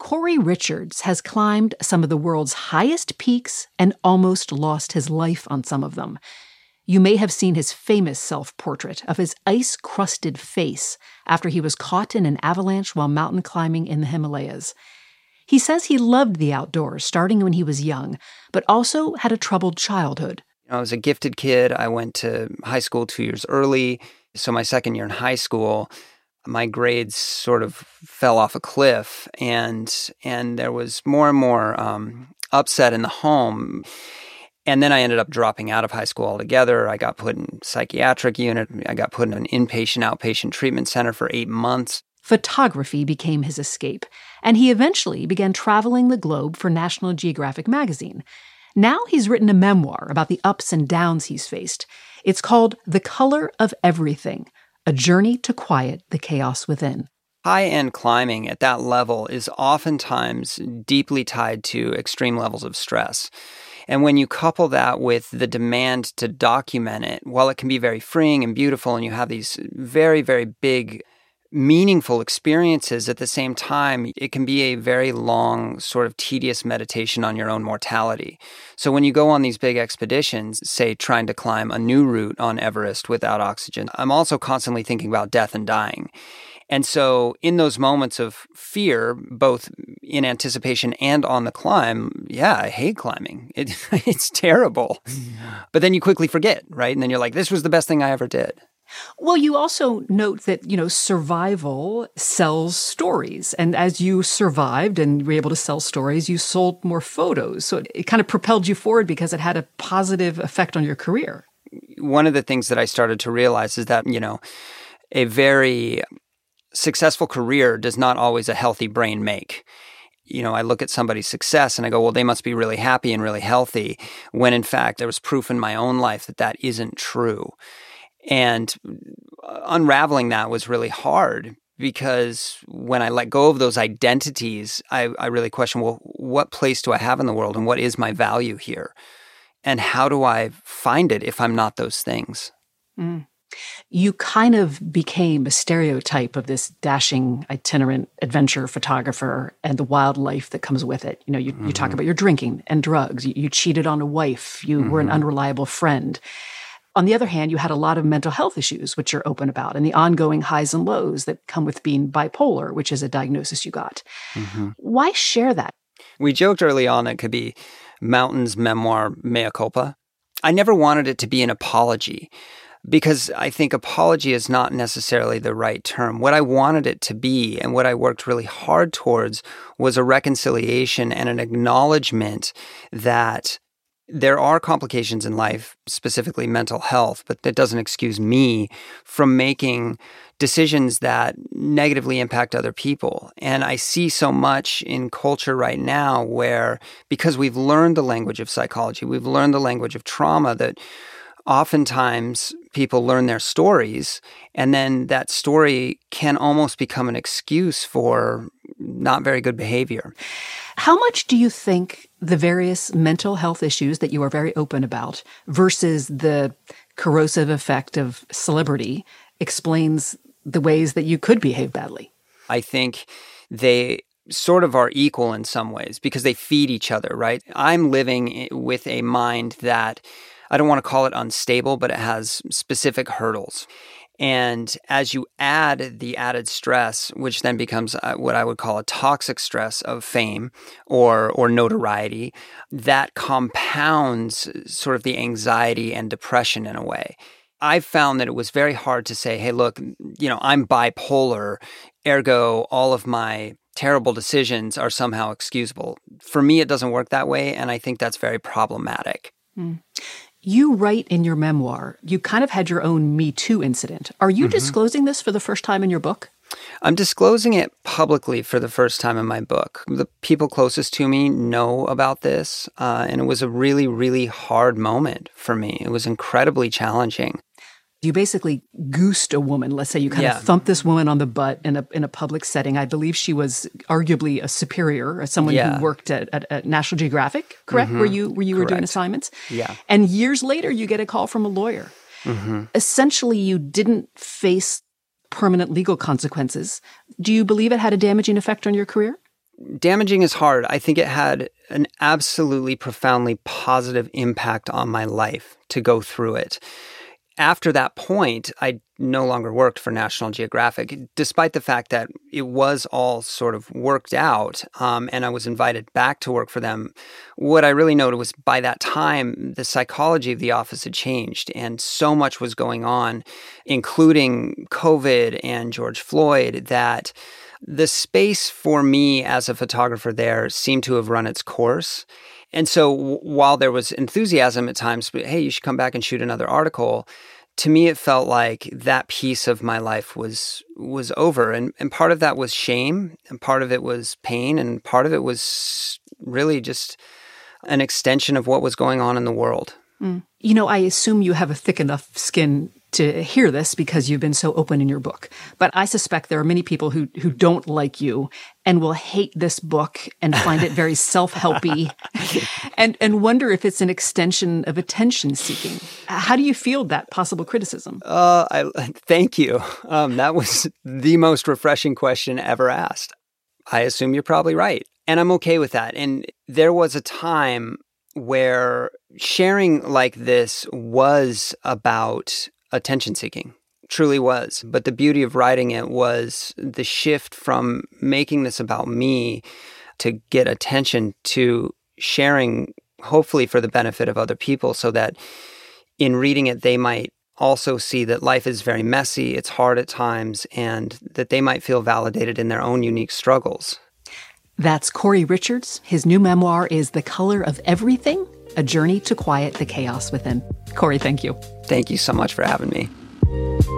Corey Richards has climbed some of the world's highest peaks and almost lost his life on some of them. You may have seen his famous self-portrait of his ice-crusted face after he was caught in an avalanche while mountain climbing in the Himalayas. He says he loved the outdoors starting when he was young, but also had a troubled childhood. I was a gifted kid. I went to high school 2 years early. So my second year in high school, my grades sort of fell off a cliff, and there was more and more upset in the home. And then I ended up dropping out of high school altogether. I got put in psychiatric unit. I got put in an inpatient, outpatient treatment center for 8 months. Photography became his escape, and he eventually began traveling the globe for National Geographic magazine. Now he's written a memoir about the ups and downs he's faced. It's called The Color of Everything, a journey to quiet the chaos within. High-end climbing at that level is oftentimes deeply tied to extreme levels of stress. And when you couple that with the demand to document it, while it can be very freeing and beautiful and you have these very, very big, meaningful experiences, at the same time, it can be a very long, sort of tedious meditation on your own mortality. So when you go on these big expeditions, say trying to climb a new route on Everest without oxygen, I'm also constantly thinking about death and dying. And so in those moments of fear, both in anticipation and on the climb, yeah, I hate climbing. It's terrible. But then you quickly forget, right? And then you're like, this was the best thing I ever did. Well, you also note that, survival sells stories. And as you survived and were able to sell stories, you sold more photos. So it kind of propelled you forward because it had a positive effect on your career. One of the things that I started to realize is that, a very successful career does not always a healthy brain make. I look at somebody's success and I go, well, they must be really happy and really healthy, when in fact there was proof in my own life that that isn't true. And unraveling that was really hard, because when I let go of those identities, I really question, well, what place do I have in the world and what is my value here? And how do I find it if I'm not those things? Mm. You kind of became a stereotype of this dashing, itinerant adventure photographer and the wildlife that comes with it. You talk about your drinking and drugs. You cheated on a wife. You were an unreliable friend. On the other hand, you had a lot of mental health issues, which you're open about, and the ongoing highs and lows that come with being bipolar, which is a diagnosis you got. Why share that? We joked early on it could be Mountain's memoir, Mea Culpa. I never wanted it to be an apology, because I think apology is not necessarily the right term. What I wanted it to be, and what I worked really hard towards, was a reconciliation and an acknowledgement that there are complications in life, specifically mental health, but that doesn't excuse me from making decisions that negatively impact other people. And I see so much in culture right now where, because we've learned the language of psychology, we've learned the language of trauma, that oftentimes people learn their stories, and then that story can almost become an excuse for not very good behavior. How much do you think the various mental health issues that you are very open about versus the corrosive effect of celebrity explains the ways that you could behave badly? I think they sort of are equal in some ways because they feed each other, right? I'm living with a mind that, I don't want to call it unstable, but it has specific hurdles. And as you add the added stress, which then becomes what I would call a toxic stress of fame or notoriety, that compounds sort of the anxiety and depression in a way. I've found that it was very hard to say, hey, look, I'm bipolar, ergo all of my terrible decisions are somehow excusable. For me, it doesn't work that way, and I think that's very problematic. Mm. You write in your memoir, you kind of had your own Me Too incident. Are you disclosing this for the first time in your book? I'm disclosing it publicly for the first time in my book. The people closest to me know about this, and it was a really, really hard moment for me. It was incredibly challenging. You basically goosed a woman. Let's say you kind of thumped this woman on the butt in a public setting. I believe she was arguably a superior, someone who worked at National Geographic, correct? Where you were doing assignments? Yeah. And years later, you get a call from a lawyer. Essentially, you didn't face permanent legal consequences. Do you believe it had a damaging effect on your career? damaging is hard. I think it had an absolutely profoundly positive impact on my life to go through it. After that point, I no longer worked for National Geographic, despite the fact that it was all sort of worked out, and I was invited back to work for them. What I really noted was by that time, the psychology of the office had changed, and so much was going on, including COVID and George Floyd, that the space for me as a photographer there seemed to have run its course. And so while there was enthusiasm at times, but hey, you should come back and shoot another article, to me it felt like that piece of my life was over. And part of that was shame, and part of it was pain, and part of it was really just an extension of what was going on in the world. Mm. You know, I assume you have a thick enough skin to hear this because you've been so open in your book. But I suspect there are many people who don't like you and will hate this book and find it very self-helpy and wonder if it's an extension of attention-seeking. How do you field that possible criticism? Thank you. That was the most refreshing question ever asked. I assume you're probably right. And I'm okay with that. And there was a time where sharing like this was about attention seeking, truly was. But the beauty of writing it was the shift from making this about me to get attention to sharing, hopefully for the benefit of other people, so that in reading it, they might also see that life is very messy, it's hard at times, and that they might feel validated in their own unique struggles. That's Corey Richards. His new memoir is The Color of Everything, A Journey to Quiet the Chaos Within. Corey, thank you. Thank you so much for having me.